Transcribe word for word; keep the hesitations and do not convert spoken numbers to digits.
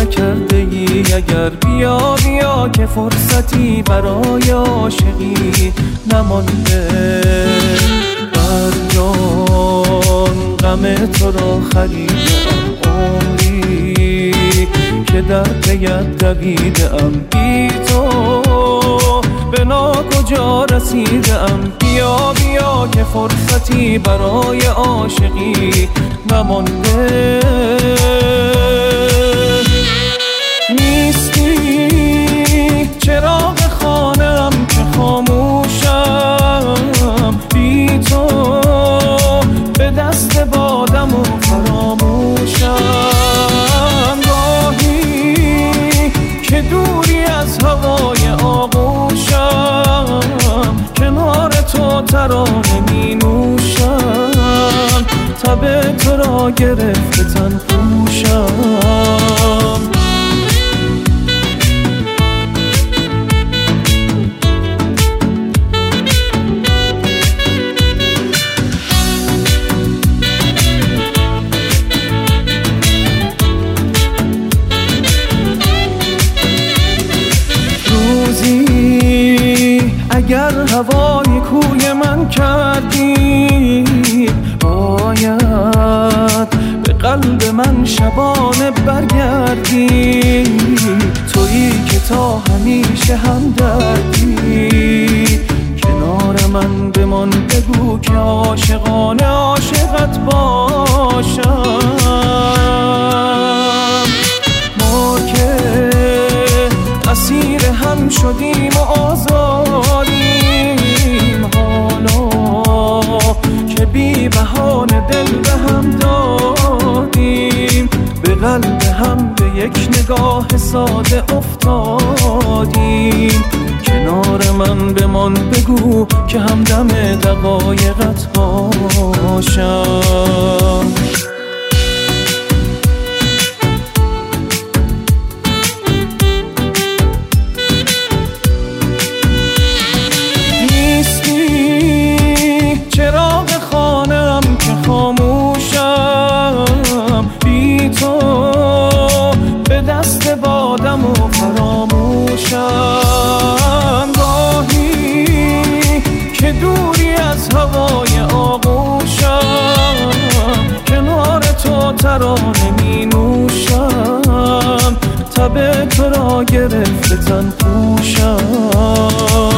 نکرده ای اگر بیا بیا که فرصتی برای عاشقی نمانده. بر جان غم تو را خریدم عمری که در پیت دویدم، بی تو به ناکجا رسیدم. بیا بیا که فرصتی برای عاشقی نمانده. نیستی چراغ خانه‌ام که خاموشم، بی تو به دست بادم و فراموشم. راهی که دوری از هوای آغوشم، کنار تو ترانه می نوشم. تب تو را گرفته تن پوشم. اگر هوای کوی من کردی، باید به قلب من شبانه برگردی. تویی که تا همیشه همدردی، کنار من بمان بگو که عاشقانه عاشقت باشم. ما که اسیر هم شدیم و آزادیم، حالا که بی بهانه دل به هم دادیم. به قلب هم به یک نگاه ساده افتادیم. کنار من بمان بگو که همدم دقایقت باشم. چراغ خانه‌ام که خاموشم، بی تو به دست بادم و فراموشم. راهی که دوری از هوای آغوشم، کنار تو ترانه می نوشم. تب تو را گرفته تن پوشم.